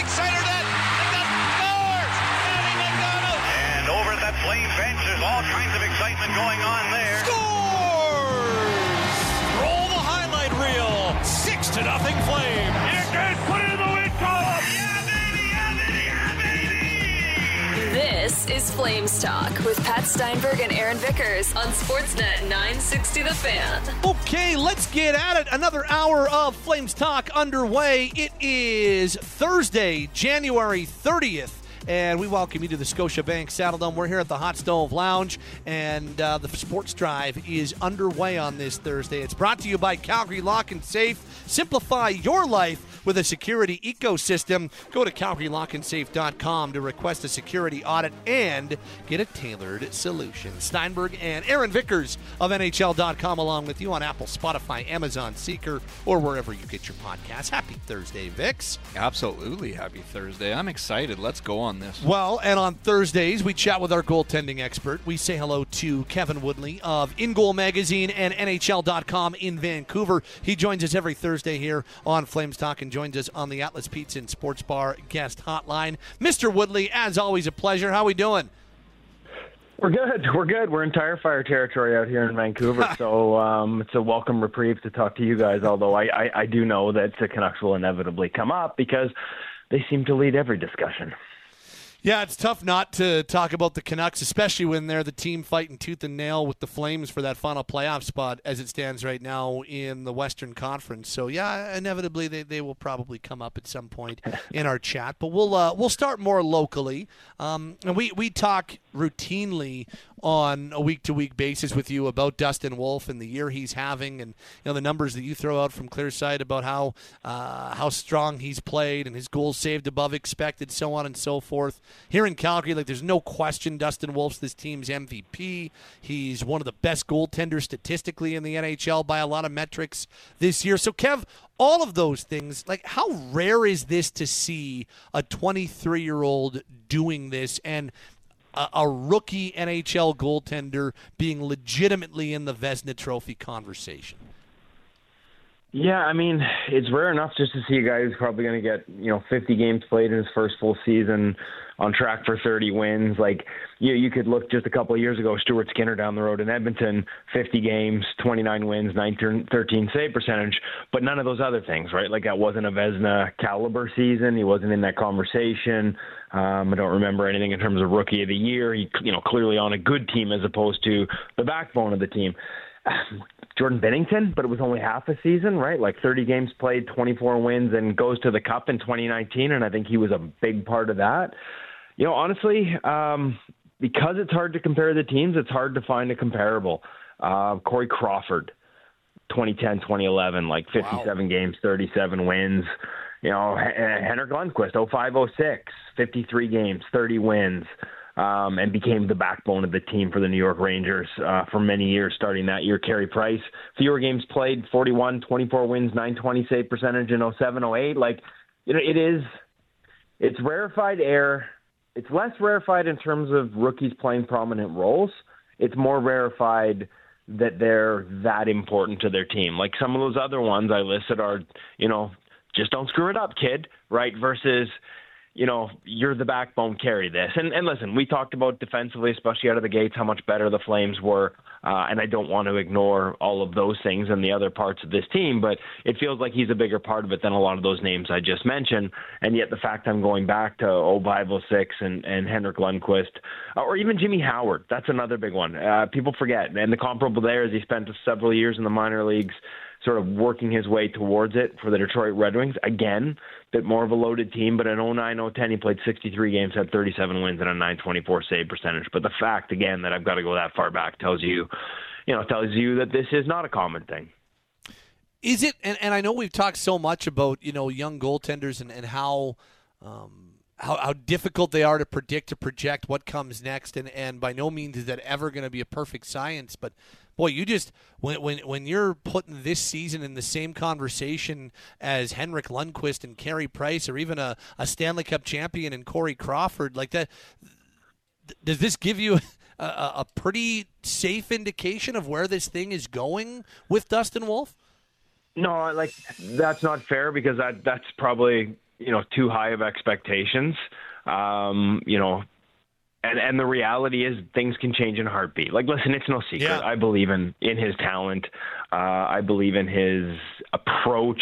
center net. Scores! Matty McDonald! And over at that Flame bench, there's all kinds of excitement going on there. Scores! Roll the highlight reel. 6-0 Flame. Here goes, put it in the win column. Yeah, baby, yeah, baby, yeah, baby. This is Flames Talk with Pat Steinberg and Aaron Vickers on Sportsnet 960 The Fan. Okay, let's get at it. Another hour of Flames Talk underway. It is Thursday, January 30th. And we welcome you to the Scotiabank Saddledome. We're here at the Hot Stove Lounge, and the Sports Drive is underway on this Thursday. It's brought to you by Calgary Lock and Safe. Simplify your life with a security ecosystem. Go to CalgaryLockandSafe.com to request a security audit and get a tailored solution. Steinberg and Aaron Vickers of NHL.com along with you on Apple, Spotify, Amazon, Seeker, or wherever you get your podcasts. Happy Thursday, Vicks. Absolutely happy Thursday. I'm excited. Let's go on this. Well, and on Thursdays, we chat with our goaltending expert. We say hello to Kevin Woodley of In Goal Magazine and NHL.com in Vancouver. He joins us every Thursday here on Flames Talk and joins us on the Atlas Pizza and Sports Bar guest hotline. Mr. Woodley, as always, a pleasure. How are we doing? We're good. We're in tire fire territory out here in Vancouver, so it's a welcome reprieve to talk to you guys, although I do know that the Canucks will inevitably come up because they seem to lead every discussion. Yeah, it's tough not to talk about the Canucks, especially when they're the team fighting tooth and nail with the Flames for that final playoff spot as it stands right now in the Western Conference. So, yeah, inevitably they will probably come up at some point in our chat. But we'll start more locally. And we talk routinely on a week-to-week basis with you about Dustin Wolf and the year he's having, and the numbers that you throw out from Clearside about how strong he's played and his goals saved above expected, so on and so forth. Here in Calgary, there's no question Dustin Wolf's this team's MVP. He's one of the best goaltenders statistically in the NHL by a lot of metrics this year. So, Kev, all of those things, how rare is this to see a 23-year-old doing this and a rookie NHL goaltender being legitimately in the Vezina Trophy conversation? Yeah, I mean, it's rare enough just to see a guy who's probably going to get 50 games played in his first full season, on track for 30 wins. You could look just a couple of years ago, Stuart Skinner down the road in Edmonton, 50 games, 29 wins, 13 save percentage, but none of those other things, right? That wasn't a Vezina caliber season. He wasn't in that conversation. I don't remember anything in terms of rookie of the year. He, clearly on a good team as opposed to the backbone of the team. Jordan Binnington, but it was only half a season, right? 30 games played, 24 wins, and goes to the Cup in 2019, and I think he was a big part of that. Honestly, because it's hard to compare the teams, it's hard to find a comparable. Corey Crawford, 2010, 2011, 57 games, 37 wins. Henrik Lundqvist, 05-06, 53 games, 30 wins. And became the backbone of the team for the New York Rangers for many years starting that year. Carey Price, fewer games played, 41, 24 wins, 920 save percentage in 07-08. It's rarefied air. It's less rarefied in terms of rookies playing prominent roles. It's more rarefied that they're that important to their team. Some of those other ones I listed are, just don't screw it up, kid, right? Versus, you're the backbone, carry this. And listen, we talked about defensively, especially out of the gates, how much better the Flames were. And I don't want to ignore all of those things and the other parts of this team, but it feels like he's a bigger part of it than a lot of those names I just mentioned. And yet the fact I'm going back to 05-06 and Henrik Lundqvist, or even Jimmy Howard, that's another big one. People forget. And the comparable there is he spent several years in the minor leagues sort of working his way towards it for the Detroit Red Wings. Again, bit more of a loaded team, but in 09-010, he played 63 games, had 37 wins and a 924 save percentage. But the fact, again, that I've got to go that far back tells you that this is not a common thing. Is it? And I know we've talked so much about, young goaltenders and how difficult they are to predict, to project what comes next. And by no means is that ever going to be a perfect science, but boy, you just when you're putting this season in the same conversation as Henrik Lundqvist and Carey Price, or even a Stanley Cup champion in Corey Crawford, like that, does this give you a pretty safe indication of where this thing is going with Dustin Wolf? No, that's not fair, because that's probably too high of expectations. And the reality is things can change in a heartbeat. Like, listen, it's no secret. Yeah. I believe in his talent. I believe in his approach,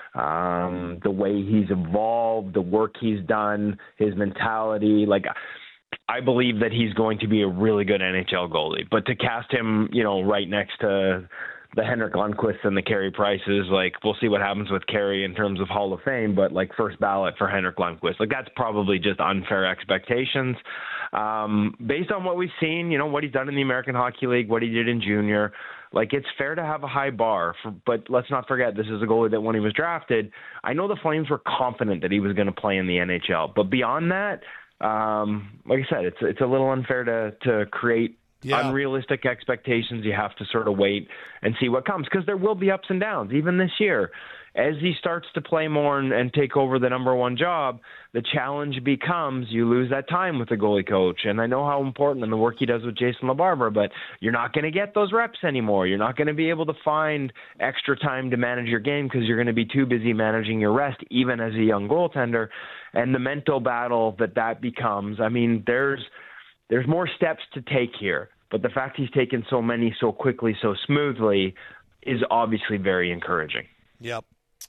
the way he's evolved, the work he's done, his mentality. Like, I believe that he's going to be a really good NHL goalie. But to cast him, right next to the Henrik Lundqvist and the Carey Prices, like, we'll see what happens with Carey in terms of Hall of Fame, but like first ballot for Henrik Lundqvist. Like, that's probably just unfair expectations. Based on what we've seen, what he's done in the American Hockey League, what he did in junior, like, it's fair to have a high bar. But let's not forget, this is a goalie that when he was drafted, I know the Flames were confident that he was going to play in the NHL. But beyond that, like I said, it's a little unfair to create unrealistic expectations. You have to sort of wait and see what comes, because there will be ups and downs, even this year. As he starts to play more and take over the number one job, the challenge becomes you lose that time with the goalie coach. And I know how important and the work he does with Jason LaBarbera, but you're not going to get those reps anymore. You're not going to be able to find extra time to manage your game because you're going to be too busy managing your rest, even as a young goaltender. And the mental battle that becomes, I mean, there's more steps to take here. But the fact he's taken so many so quickly, so smoothly is obviously very encouraging. Yep.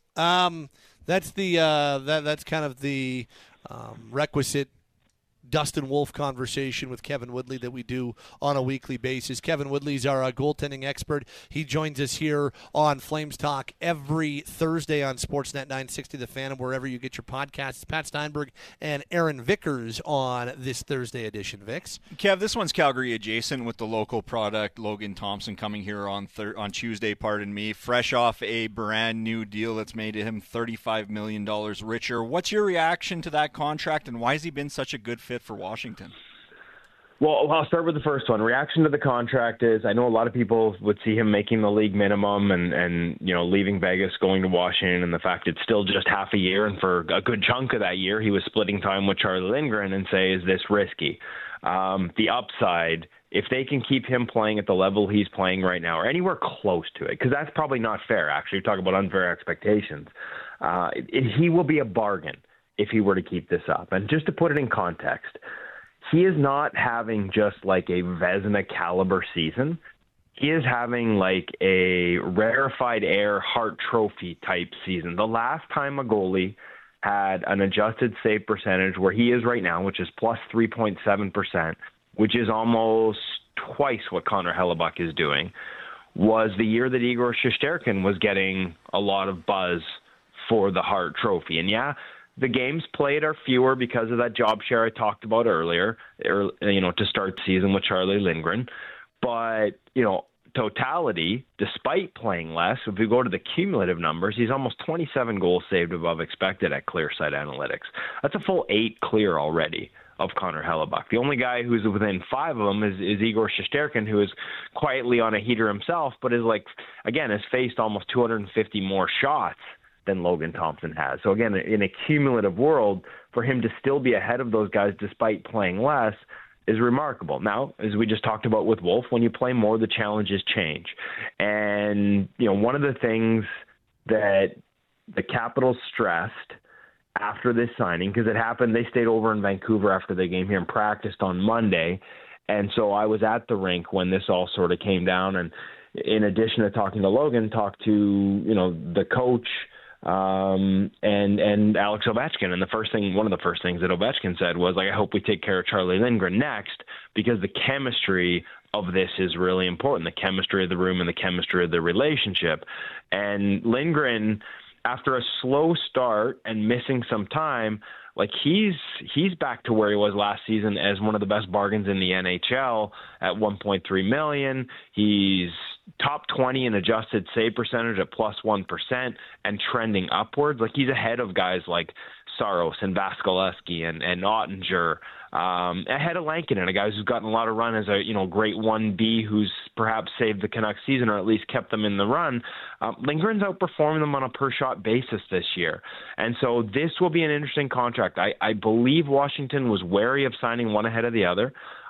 That's that's kind of the requisite Dustin Wolf conversation with Kevin Woodley that we do on a weekly basis. Kevin Woodley's our goaltending expert. He joins us here on Flames Talk every Thursday on Sportsnet 960 The Fan, and wherever you get your podcasts. Pat Steinberg and Aaron Vickers on this Thursday edition. Vix. Kev, this one's Calgary adjacent with the local product. Logan Thompson coming here on Tuesday, fresh off a brand new deal that's made him $35 million richer. What's your reaction to that contract, and why has he been such a good fit for Washington? Well, I'll start with the first one. Reaction to the contract is, I know a lot of people would see him making the league minimum and leaving Vegas, going to Washington, and the fact it's still just half a year, and for a good chunk of that year he was splitting time with Charlie Lindgren, and say, is this risky? The upside, if they can keep him playing at the level he's playing right now, or anywhere close to it, because that's probably not fair, actually. You're talking about unfair expectations. He will be a bargain if he were to keep this up. And just to put it in context, he is not having just like a Vezina caliber season. He is having like a rarefied air Hart Trophy type season. The last time a goalie had an adjusted save percentage where he is right now, which is plus 3.7%, which is almost twice what Connor Hellebuyck is doing, was the year that Igor Shesterkin was getting a lot of buzz for the Hart Trophy. And the games played are fewer because of that job share I talked about earlier, to start the season with Charlie Lindgren. But, totality, despite playing less, if we go to the cumulative numbers, he's almost 27 goals saved above expected at Clearsight Analytics. That's a full 8 clear already of Connor Hellebuyck. The only guy who's within 5 of them is Igor Shesterkin, who is quietly on a heater himself, but has faced almost 250 more shots than Logan Thompson has. So again, in a cumulative world, for him to still be ahead of those guys despite playing less is remarkable. Now, as we just talked about with Wolf, when you play more, the challenges change. And, one of the things that the Capitals stressed after this signing, because it happened, they stayed over in Vancouver after the game here and practiced on Monday. And so I was at the rink when this all sort of came down. And in addition to talking to Logan, talked to, the coach, and Alex Ovechkin. And one of the first things that Ovechkin said was, I hope we take care of Charlie Lindgren next, because the chemistry of this is really important, the chemistry of the room and the chemistry of the relationship. And Lindgren, after a slow start and missing some time, he's back to where he was last season as one of the best bargains in the NHL at $1.3 million. He's top 20 in adjusted save percentage at plus 1% and trending upwards. He's ahead of guys like Saros and Vasilevsky and Ottinger, ahead of Lankinen, a guy who's gotten a lot of run as a great 1B who's perhaps saved the Canucks season or at least kept them in the run. Lindgren's outperformed them on a per shot basis this year, and so this will be an interesting contract. I believe Washington was wary of signing one ahead of the other.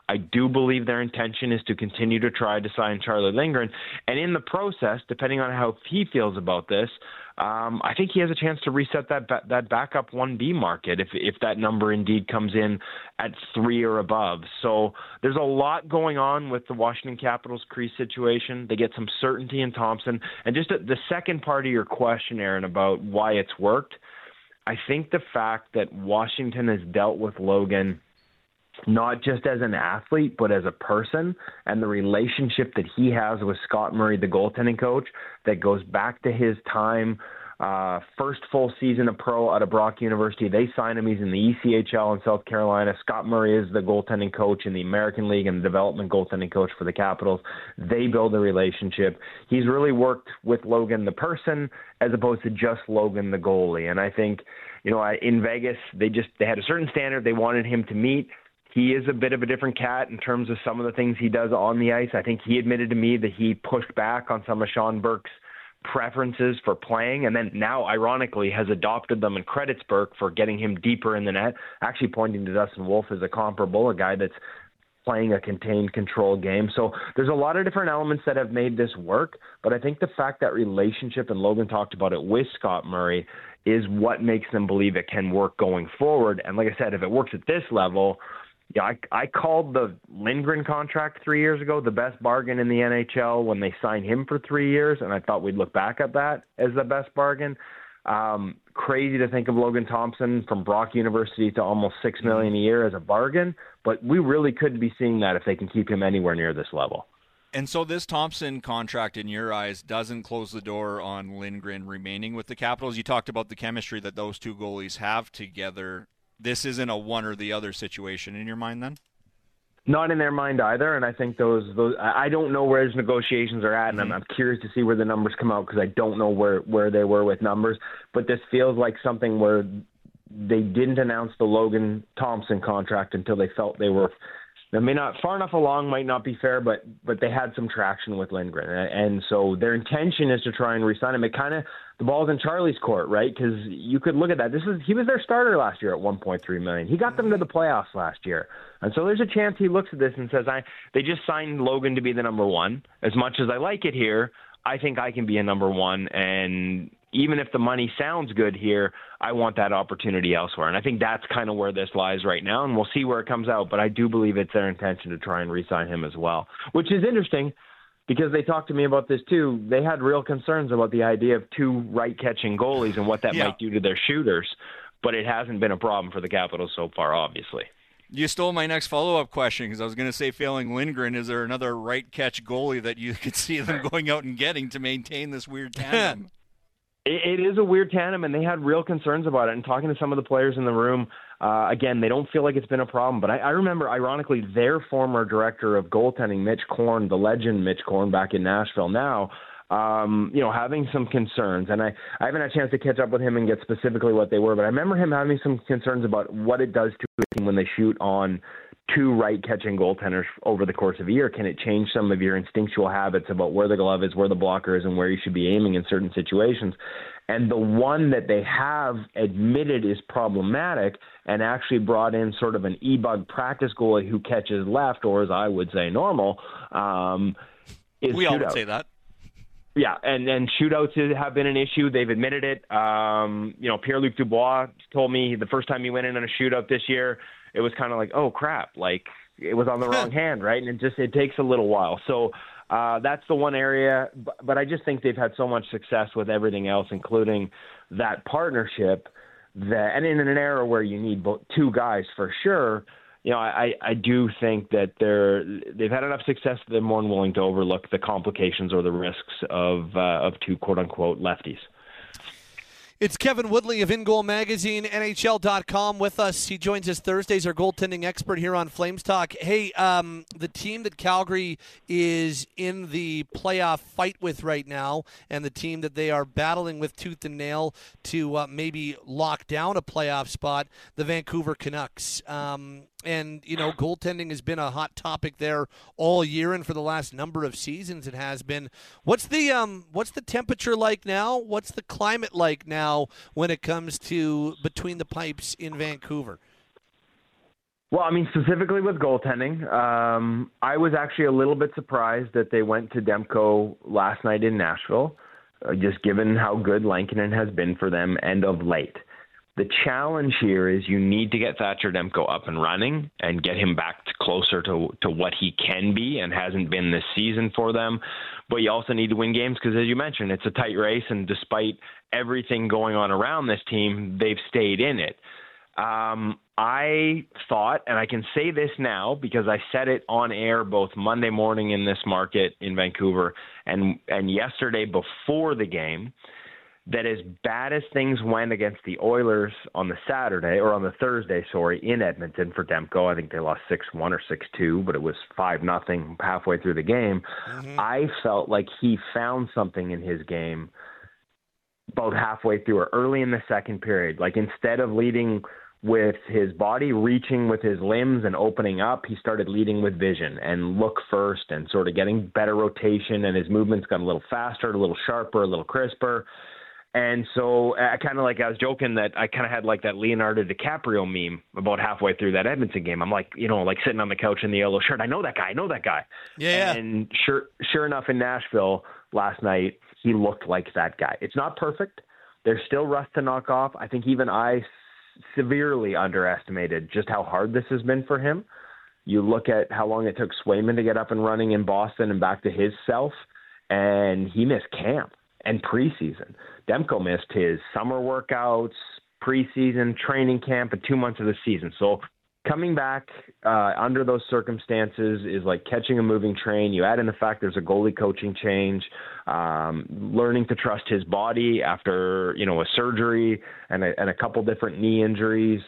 I do believe their intention is to continue to try to sign Charlie Lindgren. And in the process, depending on how he feels about this, I think he has a chance to reset that backup 1B market if that number indeed comes in at 3 or above. So there's a lot going on with the Washington Capitals crease situation. They get some certainty in Thompson. And just the second part of your question, Aaron, about why it's worked, I think the fact that Washington has dealt with Logan not just as an athlete, but as a person, and the relationship that he has with Scott Murray, the goaltending coach, that goes back to his time, first full season of pro out of Brock University. They signed him. He's in the ECHL in South Carolina. Scott Murray is the goaltending coach in the American League and the development goaltending coach for the Capitals. They build a relationship. He's really worked with Logan, the person, as opposed to just Logan, the goalie. And I think, in Vegas, they had a certain standard they wanted him to meet. He is a bit of a different cat in terms of some of the things he does on the ice. I think he admitted to me that he pushed back on some of Sean Burke's preferences for playing, and then now, ironically, has adopted them and credits Burke for getting him deeper in the net, actually pointing to Dustin Wolf as a comparable, a guy that's playing a contained, controlled game. So there's a lot of different elements that have made this work, but I think the fact that relationship, and Logan talked about it with Scott Murray, is what makes them believe it can work going forward. And like I said, if it works at this level, I called the Lindgren contract 3 years ago the best bargain in the NHL when they signed him for 3 years, and I thought we'd look back at that as the best bargain. Crazy to think of Logan Thompson from Brock University to almost $6 million a year as a bargain, but we really could be seeing that if they can keep him anywhere near this level. And so this Thompson contract, in your eyes, doesn't close the door on Lindgren remaining with the Capitals. You talked about the chemistry that those two goalies have together. This isn't a one or the other situation in your mind then? Not in their mind either, and I think those I don't know where his negotiations are at, and I'm curious to see where the numbers come out because I don't know where they were with numbers. But this feels like something where they didn't announce the Logan Thompson contract until they felt they were. They may not far enough along, might not be fair, but they had some traction with Lindgren, and so their intention is to try and re-sign him. It kind of the ball's in Charlie's court, right? Because you could look at that. He was their starter last year at $1.3 million. He got them to the playoffs last year, and so there's a chance he looks at this and says, "They just signed Logan to be the number one. As much as I like it here, I think I can be a number one, and even if the money sounds good here, I want that opportunity elsewhere." And I think that's kind of where this lies right now, and we'll see where it comes out. But I do believe it's their intention to try and re-sign him as well, which is interesting because they talked to me about this too. They had real concerns about the idea of two right-catching goalies and what that might do to their shooters, but it hasn't been a problem for the Capitals so far, obviously. You stole my next follow-up question because I was going to say, failing Lindgren, is there another right-catch goalie that you could see them going out and getting to maintain this weird tandem? It is a weird tandem, and they had real concerns about it. And talking to some of the players in the room, again, they don't feel like it's been a problem. But I remember, ironically, their former director of goaltending, Mitch Korn, the legend Mitch Korn, back in Nashville now, having some concerns. And I haven't had a chance to catch up with him and get specifically what they were, but I remember him having some concerns about what it does to a team when they shoot on two right-catching goaltenders over the course of a year. Can it change some of your instinctual habits about where the glove is, where the blocker is, and where you should be aiming in certain situations? And the one that they have admitted is problematic and actually brought in sort of an e-bug practice goalie who catches left, or as I would say normal, is we all would shootout. say that. Yeah, and shootouts have been an issue. They've admitted it. Pierre-Luc Dubois told me the first time he went in on a shootout this year, it was kind of like, oh, crap, like it was on the wrong hand, right? And it takes a little while. So that's the one area. But I just think they've had so much success with everything else, including that partnership, and in an era where you need two guys for sure, I do think that they've had enough success that they're more than willing to overlook the complications or the risks of two quote-unquote lefties. It's Kevin Woodley of In Goal Magazine, NHL.com with us. He joins us Thursdays, our goaltending expert here on Flames Talk. Hey, the team that Calgary is in the playoff fight with right now, and the team that they are battling with tooth and nail to maybe lock down a playoff spot, the Vancouver Canucks. And, goaltending has been a hot topic there all year, and for the last number of seasons it has been. What's the temperature like now? What's the climate like now when it comes to between the pipes in Vancouver? Well, I mean, specifically with goaltending, I was actually a little bit surprised that they went to Demko last night in Nashville, just given how good Lankinen has been for them and of late. The challenge here is you need to get Thatcher Demko up and running and get him back closer to what he can be and hasn't been this season for them. But you also need to win games because, as you mentioned, it's a tight race, and despite everything going on around this team, they've stayed in it. I thought, and I can say this now because I said it on air both Monday morning in this market in Vancouver and yesterday before the game, that as bad as things went against the Oilers on the Thursday, in Edmonton for Demko, I think they lost 6-1 or 6-2, but it was 5-0 halfway through the game. Mm-hmm. I felt like he found something in his game about halfway through or early in the second period. Like, instead of leading with his body, reaching with his limbs and opening up, he started leading with vision and look first and sort of getting better rotation, and his movements got a little faster, a little sharper, a little crisper. And so I was joking that I kind of had like that Leonardo DiCaprio meme about halfway through that Edmonton game. I'm like, like sitting on the couch in the yellow shirt. I know that guy. Yeah. And sure enough, in Nashville last night, he looked like that guy. It's not perfect. There's still rust to knock off. I think even I severely underestimated just how hard this has been for him. You look at how long it took Swayman to get up and running in Boston and back to his self, and he missed camp and preseason. Demko missed his summer workouts, preseason, training camp, and 2 months of the season. So coming back under those circumstances is like catching a moving train. You add in the fact there's a goalie coaching change, learning to trust his body after, a surgery and a couple different knee injuries.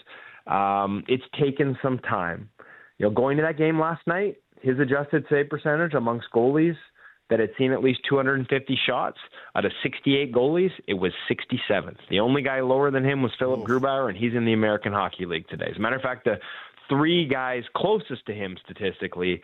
It's taken some time. Going to that game last night, his adjusted save percentage amongst goalies that had seen at least 250 shots out of 68 goalies, it was 67th. The only guy lower than him was Philip Grubauer, and he's in the American Hockey League today. As a matter of fact, the three guys closest to him statistically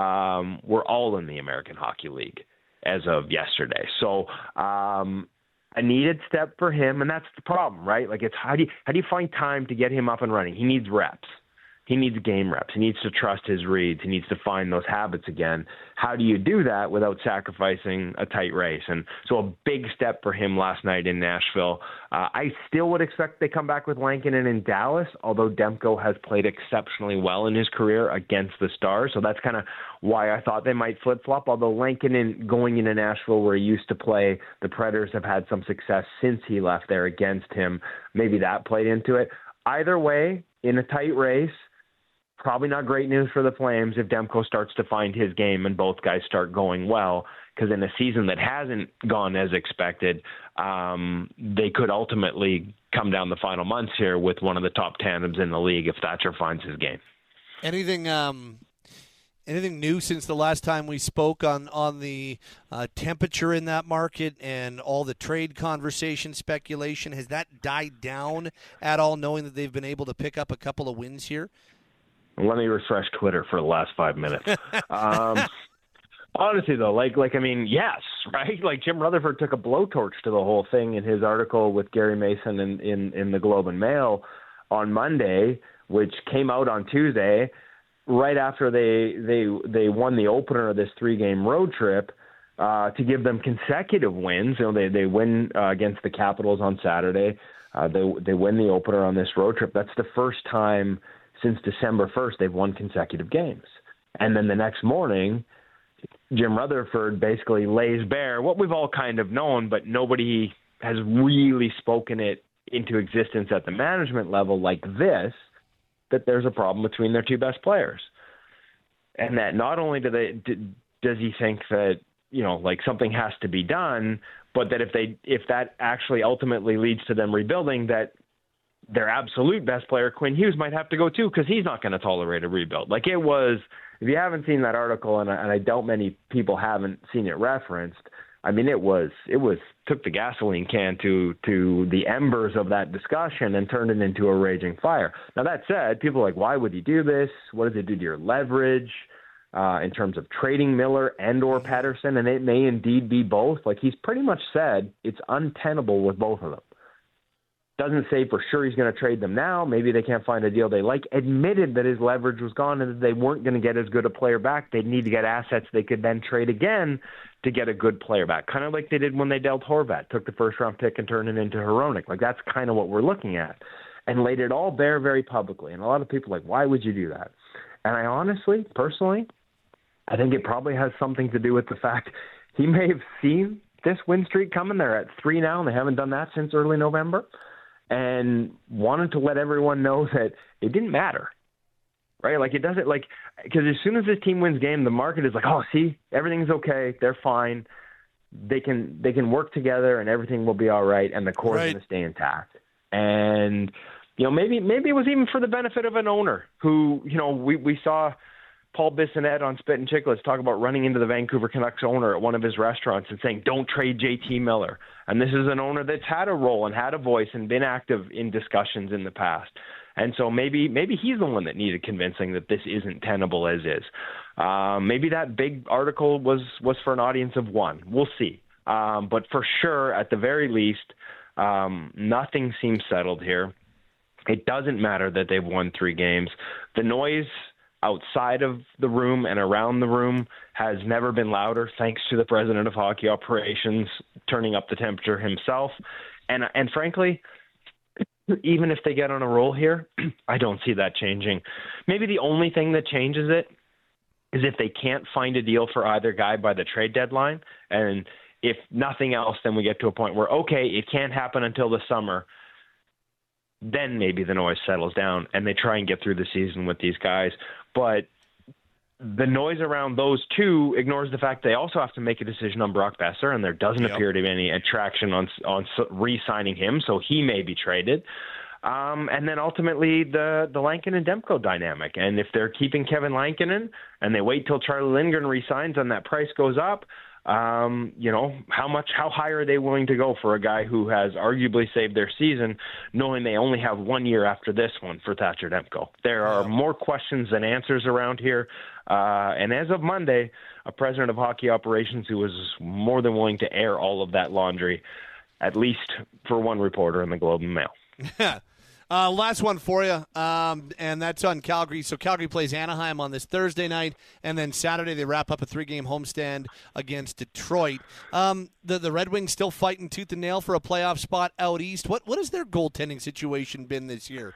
were all in the American Hockey League as of yesterday. So a needed step for him, and that's the problem, right? Like, it's how do you find time to get him up and running? He needs reps. He needs game reps. He needs to trust his reads. He needs to find those habits again. How do you do that without sacrificing a tight race? And so a big step for him last night in Nashville. I still would expect they come back with Lankinen in Dallas, although Demko has played exceptionally well in his career against the Stars. So that's kind of why I thought they might flip-flop, although Lankinen going into Nashville where he used to play, the Predators have had some success since he left there against him. Maybe that played into it. Either way, in a tight race, probably not great news for the Flames if Demko starts to find his game and both guys start going well, because in a season that hasn't gone as expected, they could ultimately come down the final months here with one of the top tandems in the league if Thatcher finds his game. Anything new since the last time we spoke on the temperature in that market and all the trade conversation speculation? Has that died down at all, knowing that they've been able to pick up a couple of wins here? Let me refresh Twitter for the last 5 minutes. Honestly, though, yes, right? Like, Jim Rutherford took a blowtorch to the whole thing in his article with Gary Mason in the Globe and Mail on Monday, which came out on Tuesday, right after they won the opener of this 3-game road trip to give them consecutive wins. They win against the Capitals on Saturday. They win the opener on this road trip. That's the first time since December 1st they've won consecutive games. And then the next morning, Jim Rutherford basically lays bare what we've all kind of known, but nobody has really spoken it into existence at the management level like this, that there's a problem between their two best players. And that not only does he think that, something has to be done, but that if that actually ultimately leads to them rebuilding, that their absolute best player, Quinn Hughes, might have to go too, because he's not going to tolerate a rebuild. Like, it was, if you haven't seen that article, and I doubt many people haven't seen it referenced, I mean, it took the gasoline can to the embers of that discussion and turned it into a raging fire. Now, that said, people are like, why would you do this? What does it do to your leverage in terms of trading Miller and or Patterson? And it may indeed be both. Like, he's pretty much said it's untenable with both of them. doesn't say for sure he's going to trade them now. Maybe they can't find a deal they like. Admitted that his leverage was gone and that they weren't going to get as good a player back. They'd need to get assets they could then trade again to get a good player back, kind of like they did when they dealt Horvat, took the first-round pick and turned it into Hronek. Like, that's kind of what we're looking at, and laid it all bare very publicly. And a lot of people are like, why would you do that? And I honestly, personally, I think it probably has something to do with the fact he may have seen this win streak coming. They're at 3 now, and they haven't done that since early November, and wanted to let everyone know that it didn't matter. Right? Like, it doesn't, like, because as soon as this team wins game, the market is like, oh, see, everything's okay. They're fine. They can work together and everything will be all right, and the core is going to stay intact. And, maybe it was even for the benefit of an owner who, we saw Paul Bissonnette on Spit and Chicklets talk about running into the Vancouver Canucks owner at one of his restaurants and saying, don't trade JT Miller. And this is an owner that's had a role and had a voice and been active in discussions in the past. And so maybe he's the one that needed convincing that this isn't tenable as is. Maybe that big article was for an audience of one. We'll see. But for sure, at the very least, nothing seems settled here. It doesn't matter that they've won 3 games. The noise outside of the room and around the room has never been louder, thanks to the president of hockey operations turning up the temperature himself. And frankly, even if they get on a roll here, I don't see that changing. Maybe the only thing that changes it is if they can't find a deal for either guy by the trade deadline. And if nothing else, then we get to a point where, okay, it can't happen until the summer. Then maybe the noise settles down and they try and get through the season with these guys. But the noise around those two ignores the fact they also have to make a decision on Brock Besser, and there doesn't appear to be any attraction on re-signing him, so he may be traded. And then ultimately the Lankinen Demko dynamic. And if they're keeping Kevin Lankinen and they wait till Charlie Lindgren resigns and that price goes up, how high are they willing to go for a guy who has arguably saved their season, knowing they only have 1 year after this one for Thatcher Demko? There are more questions than answers around here. And as of Monday, a president of hockey operations who was more than willing to air all of that laundry, at least for one reporter in the Globe and Mail. Last one for you, and that's on Calgary. So Calgary plays Anaheim on this Thursday night, and then Saturday they wrap up a 3-game homestand against Detroit. The Red Wings still fighting tooth and nail for a playoff spot out east. What has their goaltending situation been this year?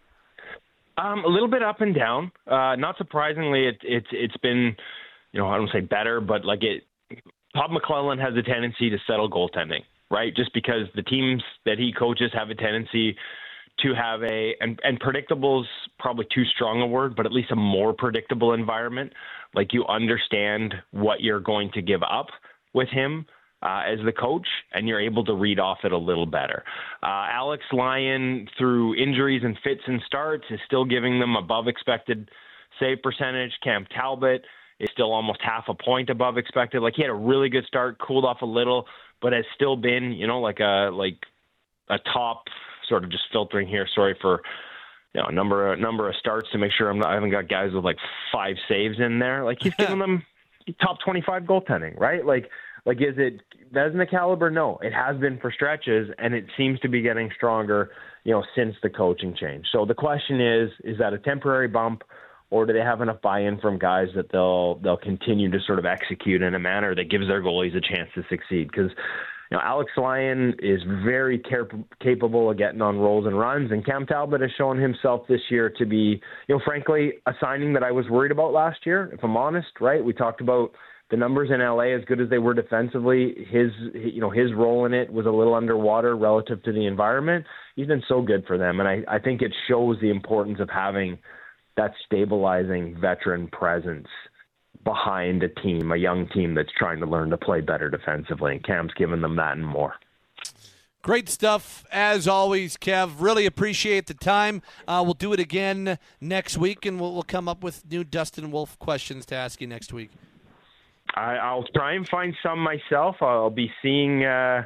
A little bit up and down. Not surprisingly, it's been, I don't say better, but Todd McClellan has a tendency to settle goaltending, right? Just because the teams that he coaches have a tendency to have and predictable's probably too strong a word, but at least a more predictable environment. Like, you understand what you're going to give up with him as the coach, and you're able to read off it a little better. Alex Lyon, through injuries and fits and starts, is still giving them above expected save percentage. Cam Talbot is still almost half a point above expected. Like, he had a really good start, cooled off a little, but has still been, like a top, sort of just filtering here. Sorry for a number of starts to make sure I haven't got guys with 5 saves in there. Like, he's giving them top 25 goaltending, right? Like is it Vezina caliber? No, it has been for stretches, and it seems to be getting stronger, since the coaching change. So the question is that a temporary bump, or do they have enough buy-in from guys that they'll continue to sort of execute in a manner that gives their goalies a chance to succeed? Because Alex Lyon is very capable of getting on rolls and runs, and Cam Talbot has shown himself this year to be, frankly, a signing that I was worried about last year, if I'm honest, right? We talked about the numbers in LA, as good as they were defensively. His role in it was a little underwater relative to the environment. He's been so good for them, and I think it shows the importance of having that stabilizing veteran presence behind a young team that's trying to learn to play better defensively, and Cam's given them that and more. Great stuff, as always, Kev. Really appreciate the time. We'll do it again next week, and we'll come up with new Dustin Wolf questions to ask you next week. I'll try and find some myself. I'll be seeing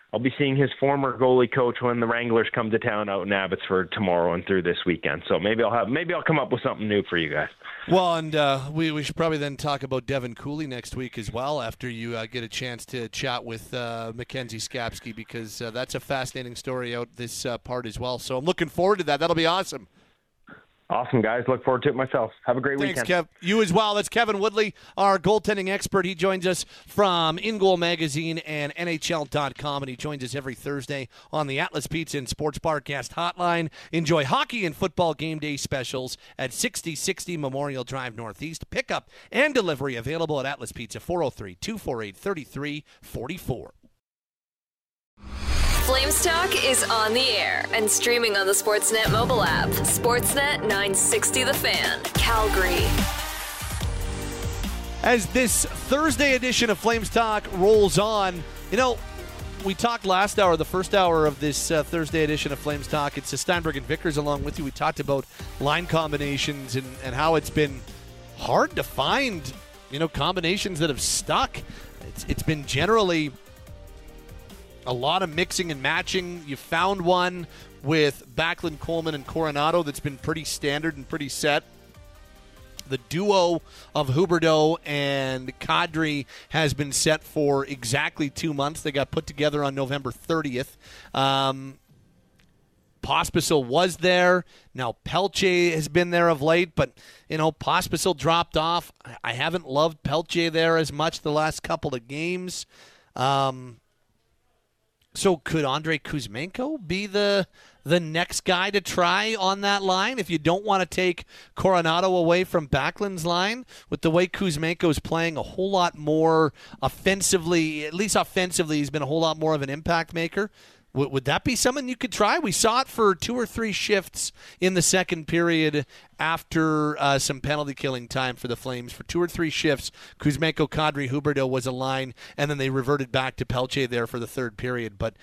I'll be seeing his former goalie coach when the Wranglers come to town out in Abbotsford tomorrow and through this weekend. So maybe I'll come up with something new for you guys. Well, and we should probably then talk about Devin Cooley next week as well after you get a chance to chat with Mackenzie Skapski, because that's a fascinating story out this part as well. So I'm looking forward to that. That'll be awesome. Awesome, guys. Look forward to it myself. Have a great Thanks, weekend. Kev. You as well. That's Kevin Woodley, our goaltending expert. He joins us from In Goal Magazine and NHL.com, and he joins us every Thursday on the Atlas Pizza and Sports Barcast hotline. Enjoy hockey and football game day specials at 6060 Memorial Drive Northeast. Pickup and delivery available at Atlas Pizza, 403-248-3344. Flames Talk is on the air and streaming on the Sportsnet mobile app. Sportsnet 960 The Fan, Calgary. As this Thursday edition of Flames Talk rolls on, we talked last hour, the first hour of this Thursday edition of Flames Talk. It's Steinberg and Vickers along with you. We talked about line combinations and how it's been hard to find, combinations that have stuck. It's been generally a lot of mixing and matching. You found one with Backlund, Coleman, and Coronado that's been pretty standard and pretty set. The duo of Huberdeau and Kadri has been set for exactly 2 months. They got put together on November 30th. Pospisil was there. Now Pelche has been there of late, but, Pospisil dropped off. I haven't loved Pelche there as much the last couple of games. So could Andrei Kuzmenko be the next guy to try on that line if you don't want to take Coronado away from Backlund's line? With the way Kuzmenko's playing a whole lot more offensively, at least offensively, he's been a whole lot more of an impact maker. Would that be something you could try? We saw it for 2 or 3 shifts in the second period after some penalty killing time for the Flames. For 2 or 3 shifts, Kuzmenko, Kadri, Huberdeau was a line, and then they reverted back to Pelche there for the third period. But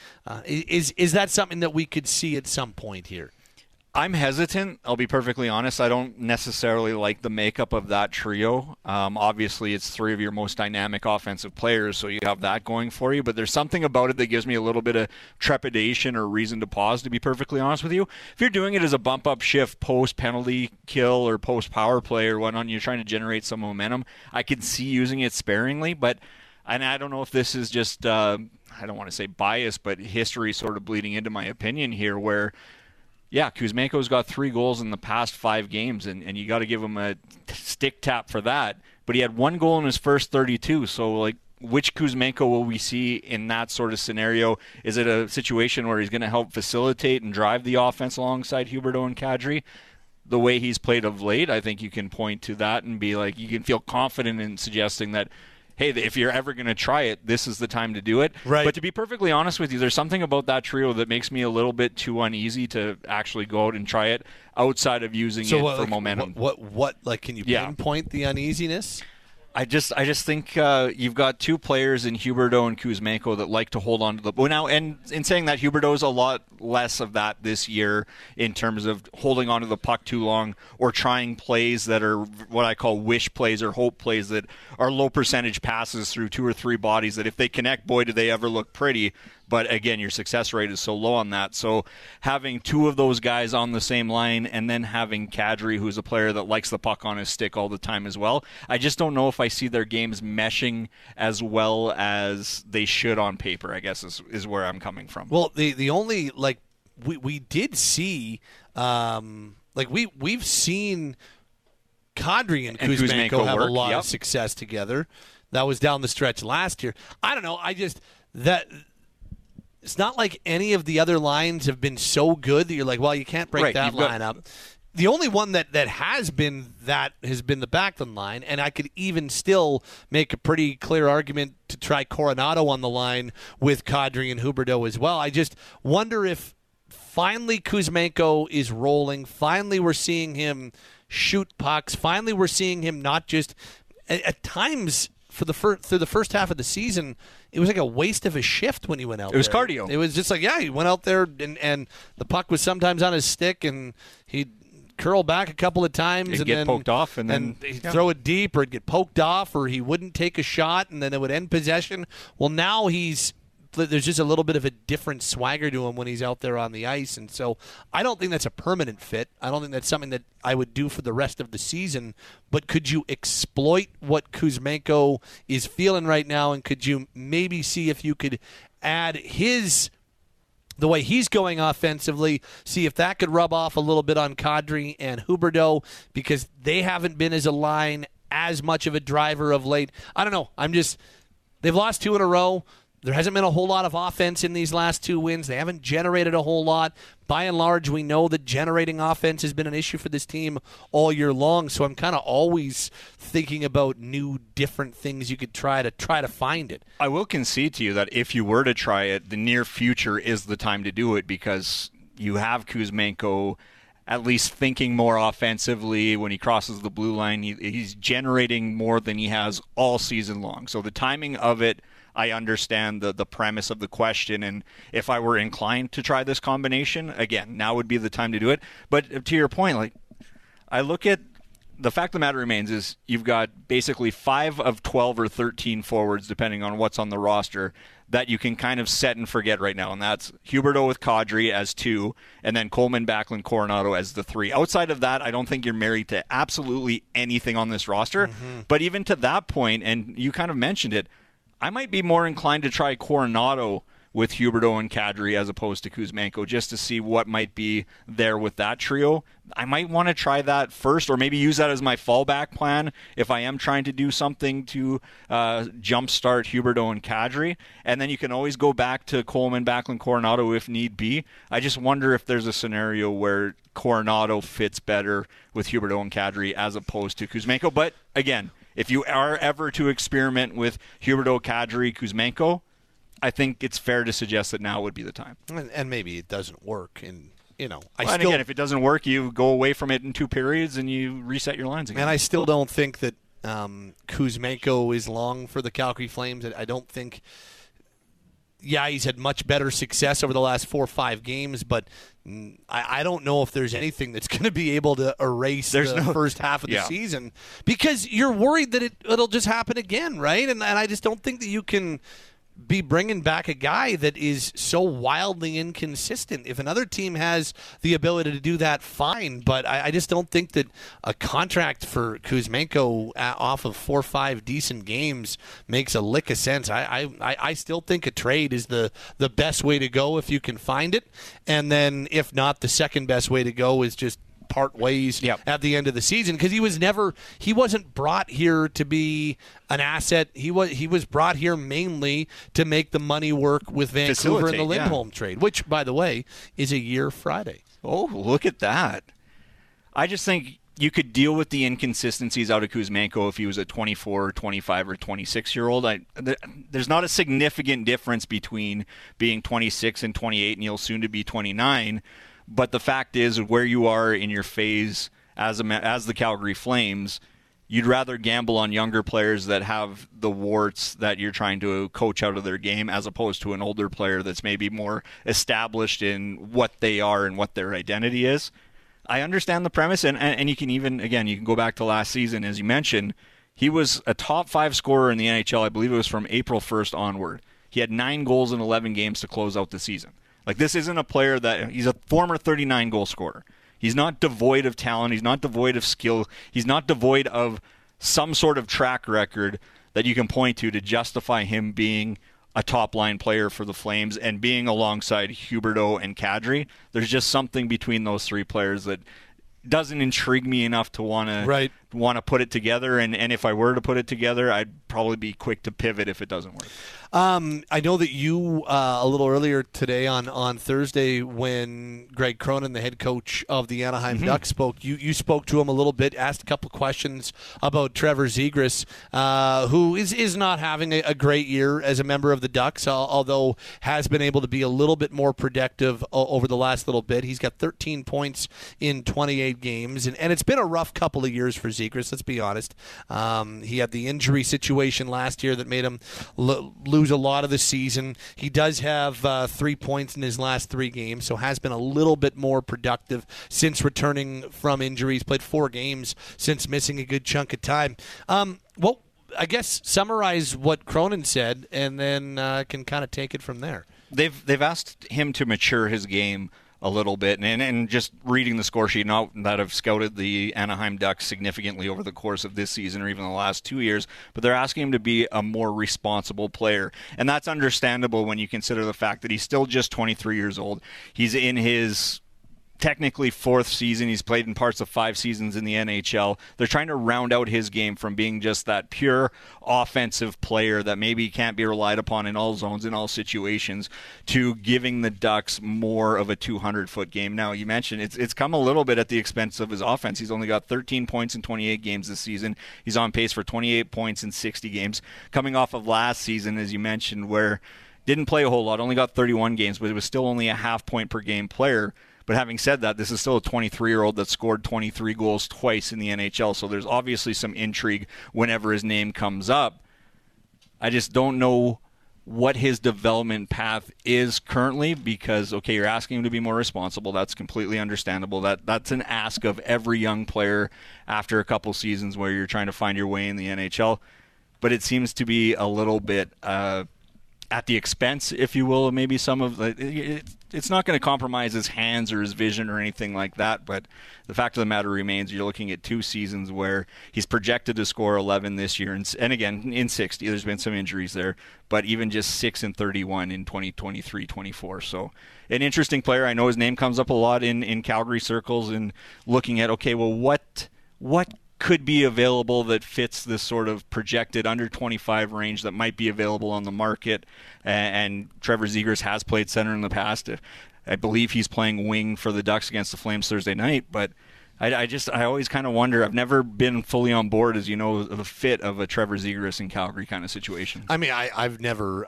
is that something that we could see at some point here? I'm hesitant. I'll be perfectly honest. I don't necessarily like the makeup of that trio. Obviously, it's 3 of your most dynamic offensive players, so you have that going for you. But there's something about it that gives me a little bit of trepidation or reason to pause, to be perfectly honest with you. If you're doing it as a bump-up shift post-penalty kill or post-power play or whatnot, and you're trying to generate some momentum, I could see using it sparingly. And I don't know if this is just, I don't want to say bias, but history sort of bleeding into my opinion here where, yeah, Kuzmenko's got 3 goals in the past 5 games, and you got to give him a stick tap for that. But he had 1 goal in his first 32, so, which Kuzmenko will we see in that sort of scenario? Is it a situation where he's going to help facilitate and drive the offense alongside Huberdeau and Kadri? The way he's played of late, I think you can point to that and be like, you can feel confident in suggesting that, hey, if you're ever going to try it, this is the time to do it. Right. But to be perfectly honest with you, there's something about that trio that makes me a little bit too uneasy to actually go out and try it outside of using it for momentum. What can you pinpoint the uneasiness? I just think you've got 2 players in Huberdeau and Kuzmenko that like to hold on to the ball. Now, and in saying that, Huberdeau's a lot less of that this year in terms of holding on to the puck too long or trying plays that are what I call wish plays or hope plays that are low percentage passes through 2 or 3 bodies that if they connect, boy, do they ever look pretty. But again, your success rate is so low on that. So having 2 of those guys on the same line and then having Kadri, who's a player that likes the puck on his stick all the time as well, I just don't know if I see their games meshing as well as they should on paper, I guess is where I'm coming from. Well, the only, we did see, we've seen Kadri and Kuzmenko have a lot of success together. That was down the stretch last year. I don't know. It's not like any of the other lines have been so good that you're like, well, you can't break that line up. The only one that has been the Backlund line, and I could even still make a pretty clear argument to try Coronado on the line with Kadri and Huberdeau as well. I just wonder if finally Kuzmenko is rolling. Finally we're seeing him shoot pucks. Finally we're seeing him not just at times through the first half of the season, it was like a waste of a shift when he went out there. It was cardio. It was just he went out there and the puck was sometimes on his stick and he'd curl back a couple of times and get then poked off and then he'd throw it deep or it'd get poked off or he wouldn't take a shot and then it would end possession. Well, now he's there's just a little bit of a different swagger to him when he's out there on the ice. And so I don't think that's a permanent fit. I don't think that's something that I would do for the rest of the season. But could you exploit what Kuzmenko is feeling right now, and could you maybe see if you could add the way he's going offensively, see if that could rub off a little bit on Kadri and Huberdeau, because they haven't been as a line as much of a driver of late. I don't know. They've lost 2 in a row. There hasn't been a whole lot of offense in these last 2 wins. They haven't generated a whole lot. By and large, we know that generating offense has been an issue for this team all year long. So I'm kind of always thinking about new, different things you could try to find it. I will concede to you that if you were to try it, the near future is the time to do it, because you have Kuzmenko at least thinking more offensively when he crosses the blue line. He's generating more than he has all season long. So the timing of it, I understand the premise of the question, and if I were inclined to try this combination, again, now would be the time to do it. But to your point, I look at the fact of the matter remains is you've got basically 5 of 12 or 13 forwards, depending on what's on the roster, that you can kind of set and forget right now, and that's Huberdeau with Kadri as 2, and then Coleman, Backlund, Coronado as the 3. Outside of that, I don't think you're married to absolutely anything on this roster. But even to that point, and you kind of mentioned it, I might be more inclined to try Coronado with Huberdeau and Kadri as opposed to Kuzmenko, just to see what might be there with that trio. I might want to try that first, or maybe use that as my fallback plan if I am trying to do something to jumpstart Huberdeau and Kadri. And then you can always go back to Coleman, Backlund, Coronado if need be. I just wonder if there's a scenario where Coronado fits better with Huberdeau and Kadri as opposed to Kuzmenko. But again, if you are ever to experiment with Huberdeau, Kadri, Kuzmenko, I think it's fair to suggest that now would be the time. And maybe it doesn't work. And, and again, if it doesn't work, you go away from it in 2 periods and you reset your lines again. And I still don't think that Kuzmenko is long for the Calgary Flames. I don't think he's had much better success over the last 4 or 5 games, but I don't know if there's anything that's going to be able to erase the first half of the season, because you're worried that it'll just happen again, right? And I just don't think that you can be bringing back a guy that is so wildly inconsistent. If another team has the ability to do that, fine, but I just don't think that a contract for Kuzmenko off of 4 or 5 decent games makes a lick of sense. I still think a trade is the best way to go if you can find it, and then if not, the second best way to go is just part ways at the end of the season, because he wasn't brought here to be an asset. He was brought here mainly to make the money work with Vancouver in the Lindholm trade, which, by the way, is a year Friday. Oh, look at that. I just think you could deal with the inconsistencies out of Kuzmenko if he was a 24, 25, or 26-year-old. There's not a significant difference between being 26 and 28, and he'll soon to be 29. But the fact is, where you are in your phase as the Calgary Flames, you'd rather gamble on younger players that have the warts that you're trying to coach out of their game, as opposed to an older player that's maybe more established in what they are and what their identity is. I understand the premise, and you can even, again, you can go back to last season, as you mentioned. He was a top 5 scorer in the NHL, I believe it was from April 1st onward. He had 9 goals in 11 games to close out the season. This isn't a player he's a former 39-goal scorer. He's not devoid of talent. He's not devoid of skill. He's not devoid of some sort of track record that you can point to justify him being a top-line player for the Flames and being alongside Huberdeau and Kadri. There's just something between those 3 players that doesn't intrigue me enough to want to put it together. And if I were to put it together, I'd probably be quick to pivot if it doesn't work. I know that you, a little earlier today on Thursday, when Greg Cronin, the head coach of the Anaheim Ducks, spoke, you spoke to him a little bit, asked a couple questions about Trevor Zegras, who is not having a great year as a member of the Ducks, although has been able to be a little bit more productive over the last little bit. He's got 13 points in 28 games, and it's been a rough couple of years for Zegras, let's be honest. He had the injury situation last year that made him lose a lot of the season. He does have 3 points in his last 3 games, so has been a little bit more productive since returning from injuries. Played 4 games since missing a good chunk of time. I guess summarize what Cronin said, and then can kind of take it from there. They've asked him to mature his game a little bit, and just reading the score sheet, not that I've scouted the Anaheim Ducks significantly over the course of this season or even the last 2 years, but they're asking him to be a more responsible player. And that's understandable when you consider the fact that he's still just 23 years old. He's in his technically fourth season. He's played in parts of 5 seasons in the NHL. They're trying to round out his game from being just that pure offensive player that maybe can't be relied upon in all zones, in all situations, to giving the Ducks more of a 200-foot game. Now, you mentioned it's come a little bit at the expense of his offense. He's only got 13 points in 28 games this season. He's on pace for 28 points in 60 games. Coming off of last season, as you mentioned, where didn't play a whole lot, only got 31 games, but it was still only a half-point per game player. But having said that, this is still a 23-year-old that scored 23 goals twice in the NHL, so there's obviously some intrigue whenever his name comes up. I just don't know what his development path is currently because, okay, you're asking him to be more responsible. That's completely understandable. That's an ask of every young player after a couple seasons where you're trying to find your way in the NHL. But it seems to be a little bit at the expense, if you will, of maybe some of the... It's not going to compromise his hands or his vision or anything like that, but the fact of the matter remains you're looking at 2 seasons where he's projected to score 11 this year, and again, in 60, there's been some injuries there, but even just 6 and 31 in 2023-24. So an interesting player. I know his name comes up a lot in Calgary circles and looking at, okay, well, what could be available that fits this sort of projected under 25 range that might be available on the market. And Trevor Zegras has played center in the past. I believe he's playing wing for the Ducks against the Flames Thursday night. But I always kind of wonder. I've never been fully on board, as you know, the fit of a Trevor Zegras in Calgary kind of situation. I mean, I've never.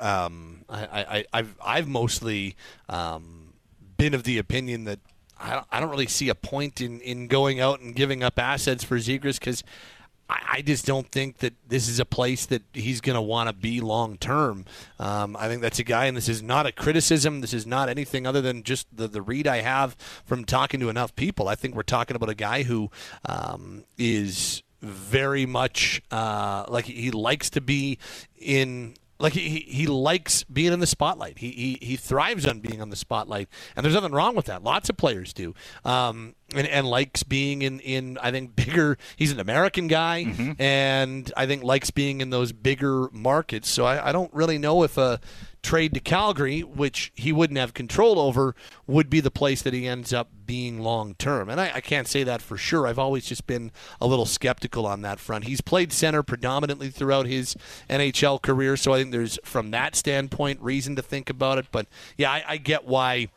I've mostly been of the opinion that I don't really see a point in going out and giving up assets for Zegras because I just don't think that this is a place that he's going to want to be long term. I think that's a guy, and this is not a criticism. This is not anything other than just the read I have from talking to enough people. I think we're talking about a guy who is very much like he likes to be in. Like he likes being in the spotlight. He thrives on being on the spotlight, and there's nothing wrong with that. Lots of players do, and likes being in I think bigger. He's an American guy, and I think likes being in those bigger markets. So I don't really know if a trade to Calgary, which he wouldn't have control over, would be the place that he ends up being long term. And I can't say that for sure. I've always just been a little skeptical on that front. He's played center predominantly throughout his NHL career, so I think there's, from that standpoint, reason to think about it. But yeah, I get why.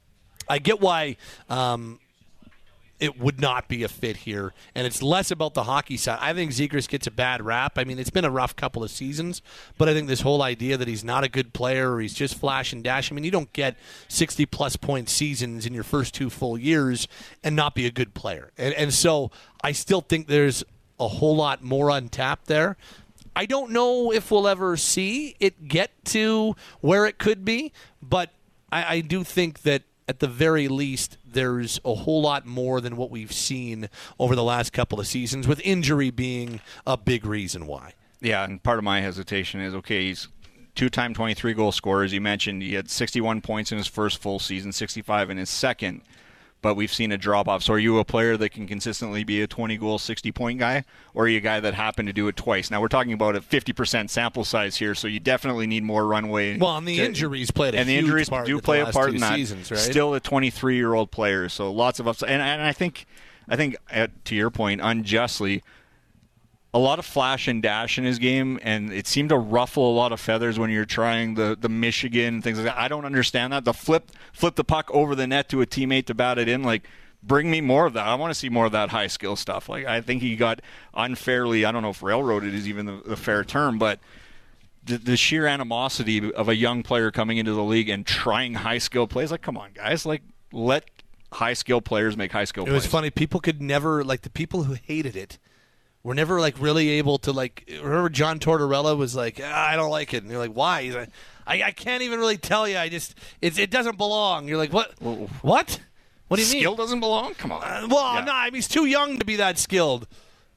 It would not be a fit here, and it's less about the hockey side. I think Zegras gets a bad rap. I mean, it's been a rough couple of seasons, but I think this whole idea that he's not a good player or he's just flash and dash, I mean, you don't get 60-plus point seasons in your first 2 full years and not be a good player. And so I still think there's a whole lot more untapped there. I don't know if we'll ever see it get to where it could be, but I do think that at the very least, there's a whole lot more than what we've seen over the last couple of seasons, with injury being a big reason why. Yeah, and part of my hesitation is, okay, he's 2-time 23-goal scorer. As you mentioned, he had 61 points in his first full season, 65 in his second, but we've seen a drop-off. So are you a player that can consistently be a 20-goal, 60-point guy, or are you a guy that happened to do it twice? Now, we're talking about a 50% sample size here, so you definitely need more runway. Well, and the injuries played a and the huge injuries part do in play the a part last in 2 that. seasons, right? Still a 23-year-old player, so lots of upside. And I think to your point, unjustly, a lot of flash and dash in his game, and it seemed to ruffle a lot of feathers when you're trying the Michigan, things like that. I don't understand that. The flip the puck over the net to a teammate to bat it in, like, bring me more of that. I want to see more of that high skill stuff. Like, I think he got unfairly, I don't know if railroaded is even the fair term, but the sheer animosity of a young player coming into the league and trying high skill plays, like, come on, guys, like, let high skill players make high skill plays. It was funny. People could never, like, the people who hated it were never, like, really able to, like, remember John Tortorella was like, I don't like it. And you're like, why? He's like, I can't even really tell you. It doesn't belong. You're like, what? What? What do you mean? Skill doesn't belong? Come on. No, I mean, he's too young to be that skilled.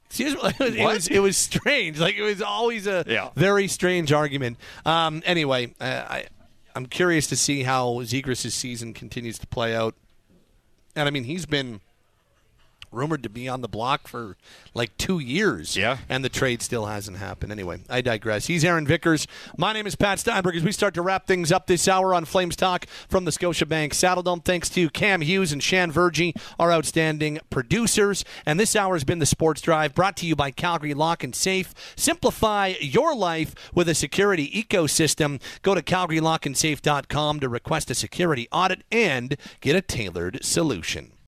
It was strange. Like, it was always a very strange argument. Anyway, I'm curious to see how Zegras' season continues to play out. And, I mean, he's been rumored to be on the block for like 2 years. Yeah. And the trade still hasn't happened. Anyway, I digress. He's Aaron Vickers. My name is Pat Steinberg. As we start to wrap things up this hour on Flames Talk from the Scotiabank Saddledome, thanks to Cam Hughes and Shan Vergy, our outstanding producers. And this hour has been the Sports Drive, brought to you by Calgary Lock and Safe. Simplify your life with a security ecosystem. Go to calgarylockandsafe.com to request a security audit and get a tailored solution.